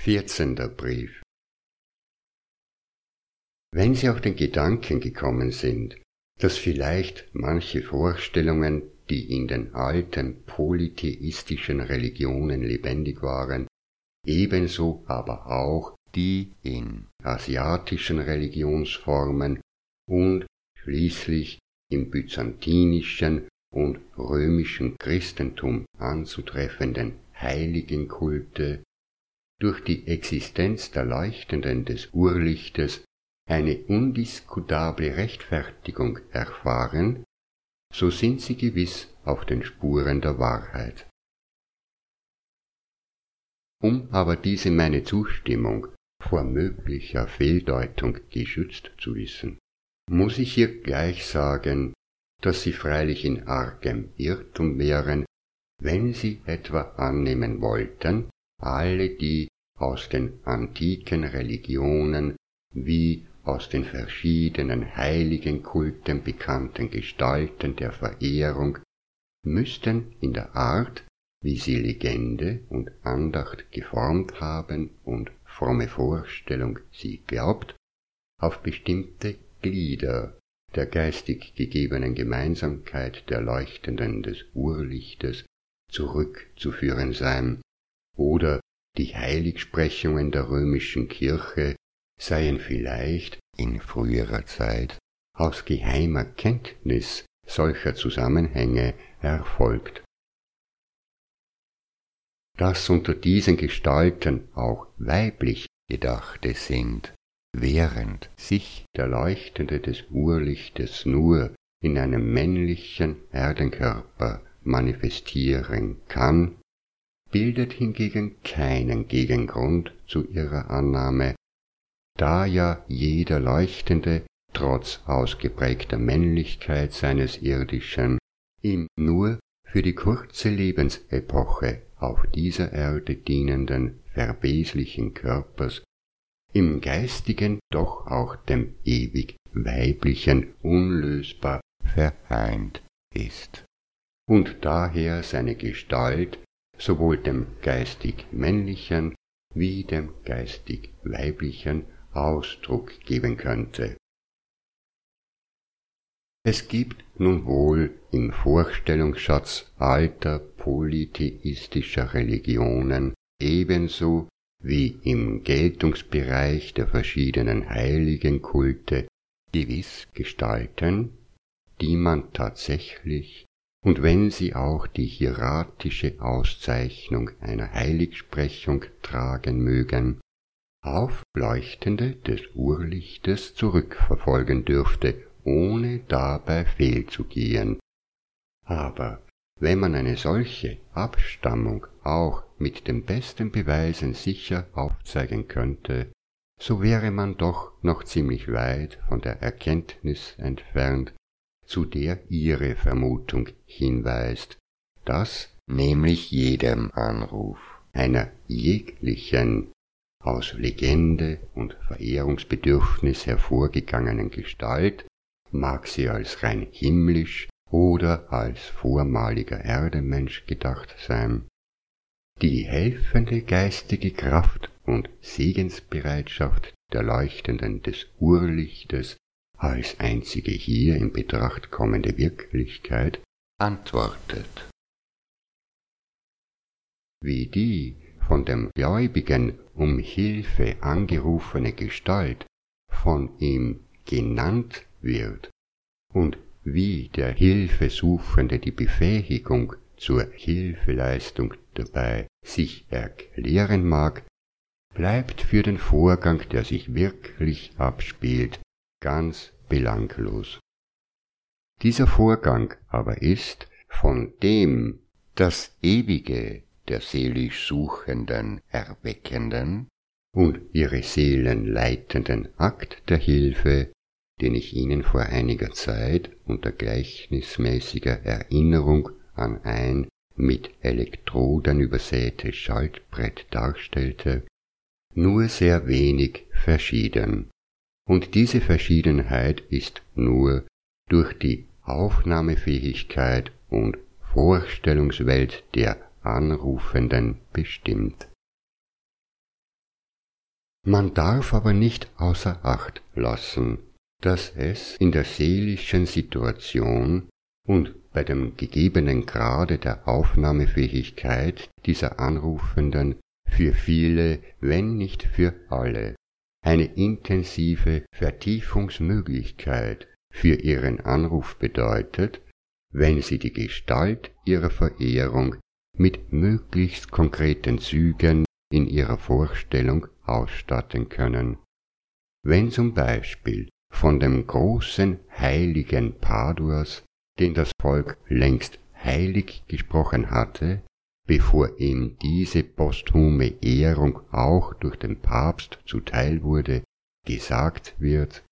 14. Brief. Wenn Sie auf den Gedanken gekommen sind, dass vielleicht manche Vorstellungen, die in den alten polytheistischen Religionen lebendig waren, ebenso aber auch die in asiatischen Religionsformen und schließlich im byzantinischen und römischen Christentum anzutreffenden Heiligenkulte durch die Existenz der Leuchtenden des Urlichtes eine undiskutable Rechtfertigung erfahren, so sind sie gewiss auf den Spuren der Wahrheit. Um aber diese meine Zustimmung vor möglicher Fehldeutung geschützt zu wissen, muss ich hier gleich sagen, dass sie freilich in argem Irrtum wären, wenn sie etwa annehmen wollten, alle die aus den antiken Religionen wie aus den verschiedenen Heiligenkulten bekannten Gestalten der Verehrung müssten in der Art, wie sie Legende und Andacht geformt haben und fromme Vorstellung sie glaubt, auf bestimmte Glieder der geistig gegebenen Gemeinsamkeit der Leuchtenden des Urlichtes zurückzuführen sein, oder die Heiligsprechungen der römischen Kirche seien vielleicht in früherer Zeit aus geheimer Kenntnis solcher Zusammenhänge erfolgt. Dass unter diesen Gestalten auch weiblich Gedachte sind, während sich der Leuchtende des Urlichtes nur in einem männlichen Erdenkörper manifestieren kann, bildet hingegen keinen Gegengrund zu ihrer Annahme, da ja jeder Leuchtende trotz ausgeprägter Männlichkeit seines Irdischen im nur für die kurze Lebensepoche auf dieser Erde dienenden verweslichen Körpers im Geistigen doch auch dem ewig Weiblichen unlösbar vereint ist und daher seine Gestalt sowohl dem geistig Männlichen wie dem geistig Weiblichen Ausdruck geben könnte. Es gibt nun wohl im Vorstellungsschatz alter polytheistischer Religionen ebenso wie im Geltungsbereich der verschiedenen Heiligenkulte gewiss Gestalten, die man tatsächlich, und wenn sie auch die hieratische Auszeichnung einer Heiligsprechung tragen mögen, auf Leuchtende des Urlichtes zurückverfolgen dürfte, ohne dabei fehlzugehen. Aber wenn man eine solche Abstammung auch mit den besten Beweisen sicher aufzeigen könnte, so wäre man doch noch ziemlich weit von der Erkenntnis entfernt, zu der Ihre Vermutung hinweist, dass nämlich jedem Anruf einer jeglichen aus Legende und Verehrungsbedürfnis hervorgegangenen Gestalt, mag sie als rein himmlisch oder als vormaliger Erdemensch gedacht sein, die helfende geistige Kraft und Segensbereitschaft der Leuchtenden des Urlichtes als einzige hier in Betracht kommende Wirklichkeit antwortet. Wie die von dem Gläubigen um Hilfe angerufene Gestalt von ihm genannt wird und wie der Hilfesuchende die Befähigung zur Hilfeleistung dabei sich erklären mag, bleibt für den Vorgang, der sich wirklich abspielt, ganz belanglos. Dieser Vorgang aber ist von dem das Ewige der seelisch Suchenden erweckenden und ihre Seelen leitenden Akt der Hilfe, den ich Ihnen vor einiger Zeit unter gleichnismäßiger Erinnerung an ein mit Elektroden übersätes Schaltbrett darstellte, nur sehr wenig verschieden. Und diese Verschiedenheit ist nur durch die Aufnahmefähigkeit und Vorstellungswelt der Anrufenden bestimmt. Man darf aber nicht außer Acht lassen, dass es in der seelischen Situation und bei dem gegebenen Grade der Aufnahmefähigkeit dieser Anrufenden für viele, wenn nicht für alle, eine intensive Vertiefungsmöglichkeit für ihren Anruf bedeutet, wenn sie die Gestalt ihrer Verehrung mit möglichst konkreten Zügen in ihrer Vorstellung ausstatten können. Wenn zum Beispiel von dem großen Heiligen Paduas, den das Volk längst heilig gesprochen hatte, bevor ihm diese posthume Ehrung auch durch den Papst zuteil wurde, gesagt wird: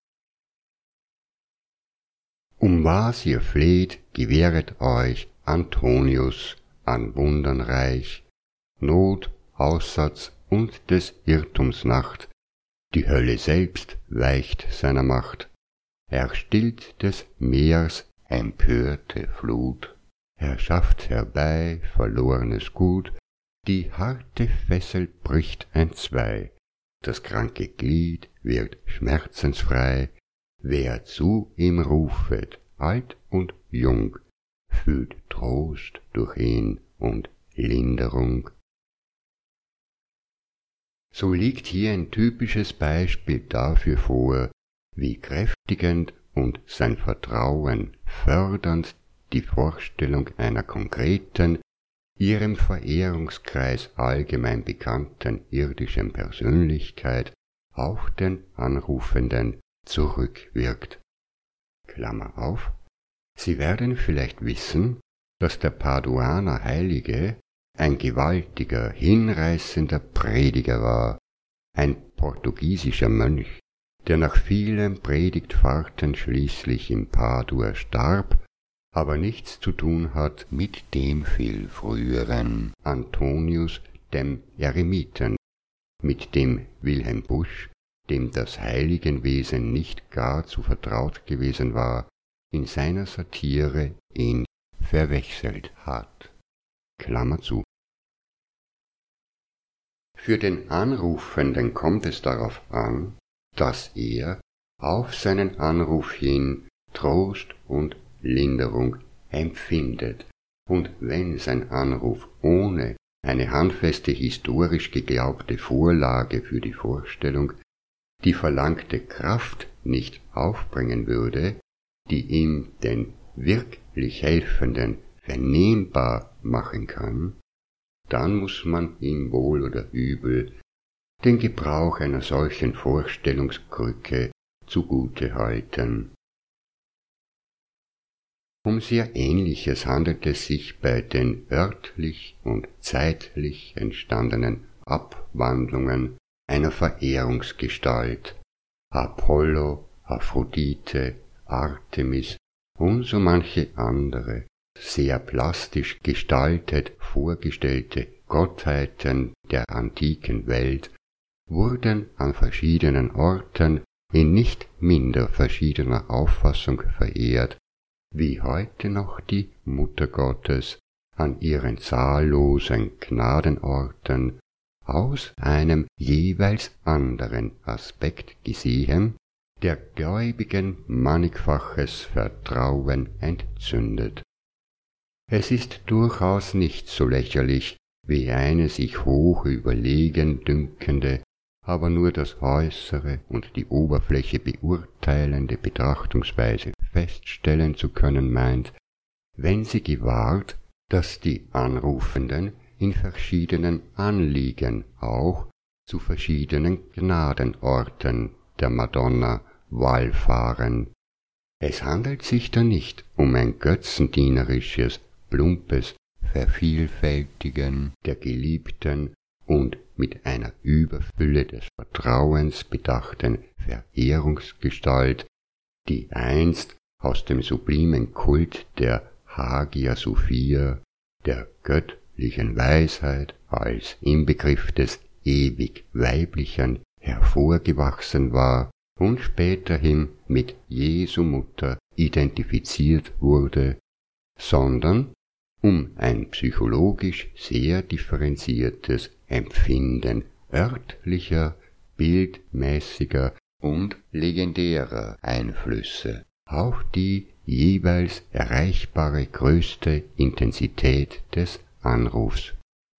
Um was ihr fleht, gewähret euch Antonius an Wundern reich, Not, Aussatz und des Irrtums Nacht, die Hölle selbst weicht seiner Macht, er stillt des Meers empörte Flut, er schafft herbei verlorenes Gut, die harte Fessel bricht entzwei, das kranke Glied wird schmerzensfrei, wer zu ihm rufet, alt und jung, fühlt Trost durch ihn und Linderung. So liegt hier ein typisches Beispiel dafür vor, wie kräftigend und sein Vertrauen fördernd die Vorstellung einer konkreten, ihrem Verehrungskreis allgemein bekannten irdischen Persönlichkeit auf den Anrufenden zurückwirkt. Klammer auf. Sie werden vielleicht wissen, dass der Paduaner Heilige ein gewaltiger, hinreißender Prediger war, ein portugiesischer Mönch, der nach vielen Predigtfahrten schließlich in Padua starb, aber nichts zu tun hat mit dem viel früheren Antonius, dem Eremiten, mit dem Wilhelm Busch, dem das Heiligenwesen nicht gar zu vertraut gewesen war, in seiner Satire ihn verwechselt hat. Klammer zu. Für den Anrufenden kommt es darauf an, dass er auf seinen Anruf hin Trost und Linderung empfindet, und wenn sein Anruf ohne eine handfeste historisch geglaubte Vorlage für die Vorstellung die verlangte Kraft nicht aufbringen würde, die ihm den wirklich Helfenden vernehmbar machen kann, dann muss man ihm wohl oder übel den Gebrauch einer solchen Vorstellungskrücke zugute halten. Um sehr Ähnliches handelt es sich bei den örtlich und zeitlich entstandenen Abwandlungen einer Verehrungsgestalt, Apollo, Aphrodite, Artemis und so manche andere, sehr plastisch gestaltet vorgestellte Gottheiten der antiken Welt wurden an verschiedenen Orten in nicht minder verschiedener Auffassung verehrt, wie heute noch die Mutter Gottes an ihren zahllosen Gnadenorten aus einem jeweils anderen Aspekt gesehen, der Gläubigen mannigfaches Vertrauen entzündet. Es ist durchaus nicht so lächerlich, wie eine sich hoch überlegen dünkende, aber nur das Äußere und die Oberfläche beurteilende Betrachtungsweise feststellen zu können meint, wenn sie gewahrt, dass die Anrufenden in verschiedenen Anliegen auch zu verschiedenen Gnadenorten der Madonna wallfahren. Es handelt sich da nicht um ein götzendienerisches, plumpes Vervielfältigen der Geliebten und mit einer Überfülle des Vertrauens bedachten Verehrungsgestalt, die einst aus dem sublimen Kult der Hagia Sophia, der göttlichen Weisheit als Inbegriff des ewig Weiblichen hervorgewachsen war und späterhin mit Jesu Mutter identifiziert wurde, sondern um ein psychologisch sehr differenziertes Empfinden örtlicher bildmäßiger und legendärer Einflüsse, auch die jeweils erreichbare größte Intensität des Anrufs.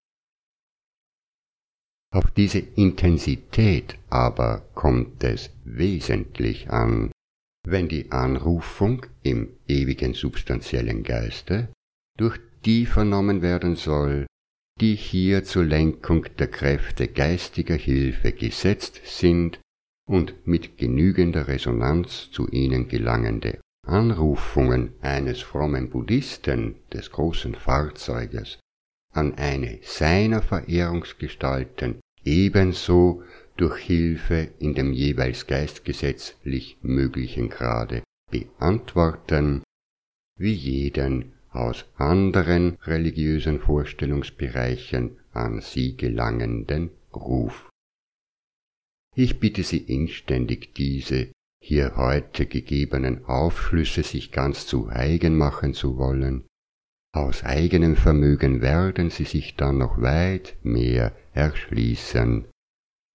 Auf diese Intensität aber kommt es wesentlich an, wenn die Anrufung im ewigen substanziellen Geiste durch die vernommen werden soll, die hier zur Lenkung der Kräfte geistiger Hilfe gesetzt sind und mit genügender Resonanz zu ihnen gelangende Anrufungen eines frommen Buddhisten des großen Fahrzeuges an eine seiner Verehrungsgestalten ebenso durch Hilfe in dem jeweils geistgesetzlich möglichen Grade beantworten, wie jeden aus anderen religiösen Vorstellungsbereichen an sie gelangenden Ruf. Ich bitte Sie inständig, diese hier heute gegebenen Aufschlüsse sich ganz zu eigen machen zu wollen. Aus eigenem Vermögen werden sie sich dann noch weit mehr erschließen.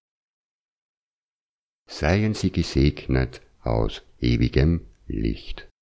Seien Sie gesegnet aus ewigem Licht.